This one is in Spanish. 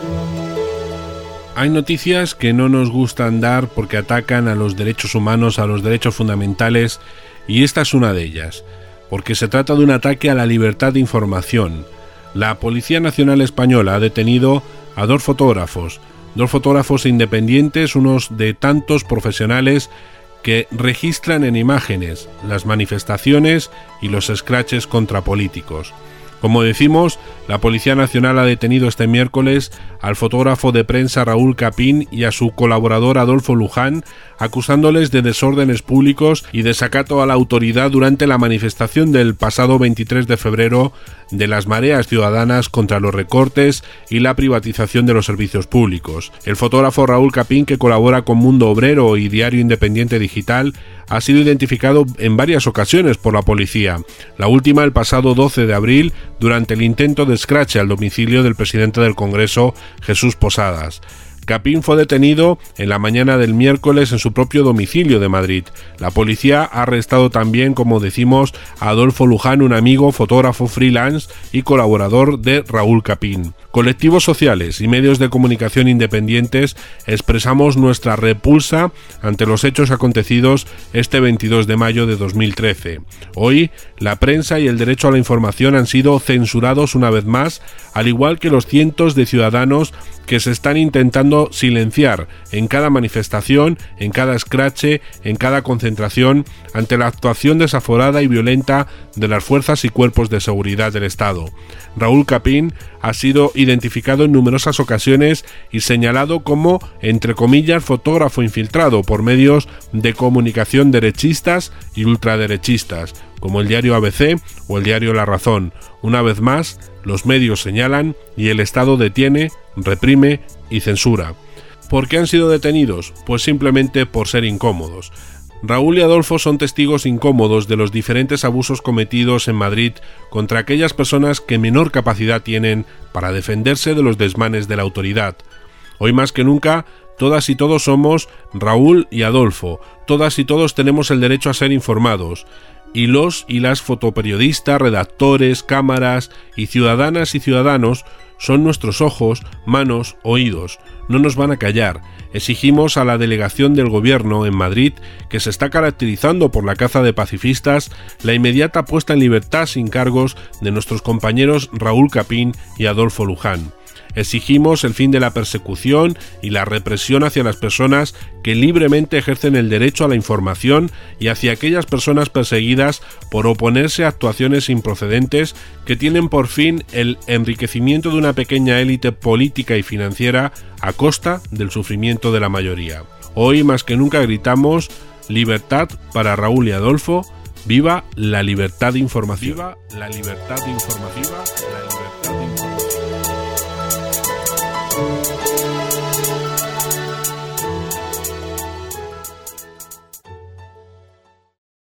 Hay noticias que no nos gustan dar porque atacan a los derechos humanos, a los derechos fundamentales, y esta es una de ellas, porque se trata de un ataque a la libertad de información. La Policía Nacional Española ha detenido a dos fotógrafos independientes, unos de tantos profesionales que registran en imágenes las manifestaciones y los escraches contra políticos. Como decimos, la Policía Nacional ha detenido este miércoles al fotógrafo de prensa Raúl Capín y a su colaborador Adolfo Luján, acusándoles de desórdenes públicos y desacato a la autoridad durante la manifestación del pasado 23 de febrero de las mareas ciudadanas contra los recortes y la privatización de los servicios públicos. El fotógrafo Raúl Capín, que colabora con Mundo Obrero y Diario Independiente Digital, ha sido identificado en varias ocasiones por la policía, la última el pasado 12 de abril durante el intento de escrache al domicilio del presidente del Congreso, Jesús Posadas. Capín fue detenido en la mañana del miércoles en su propio domicilio de Madrid. La policía ha arrestado también, como decimos, a Adolfo Luján, un amigo, fotógrafo freelance y colaborador de Raúl Capín. Colectivos sociales y medios de comunicación independientes expresamos nuestra repulsa ante los hechos acontecidos este 22 de mayo de 2013. Hoy, la prensa y el derecho a la información han sido censurados una vez más, al igual que los cientos de ciudadanos que se están intentando silenciar en cada manifestación, en cada escrache, en cada concentración, ante la actuación desaforada y violenta de las fuerzas y cuerpos de seguridad del Estado. Raúl Capín ha sido identificado en numerosas ocasiones y señalado como, entre comillas, fotógrafo infiltrado por medios de comunicación derechistas y ultraderechistas, como el diario ABC o el diario La Razón. Una vez más, los medios señalan y el Estado detiene, reprime y censura. ¿Por qué han sido detenidos? Pues simplemente por ser incómodos. Raúl y Adolfo son testigos incómodos de los diferentes abusos cometidos en Madrid contra aquellas personas que menor capacidad tienen para defenderse de los desmanes de la autoridad. Hoy más que nunca, todas y todos somos Raúl y Adolfo, todas y todos tenemos el derecho a ser informados. Y los y las fotoperiodistas, redactores, cámaras y ciudadanas y ciudadanos son nuestros ojos, manos, oídos. No nos van a callar. Exigimos a la delegación del gobierno en Madrid, que se está caracterizando por la caza de pacifistas, la inmediata puesta en libertad sin cargos de nuestros compañeros Raúl Capín y Adolfo Luján. Exigimos el fin de la persecución y la represión hacia las personas que libremente ejercen el derecho a la información y hacia aquellas personas perseguidas por oponerse a actuaciones improcedentes que tienen por fin el enriquecimiento de una pequeña élite política y financiera a costa del sufrimiento de la mayoría. Hoy más que nunca gritamos libertad para Raúl y Adolfo, viva la libertad informativa, viva la libertad informativa, la libertad informativa.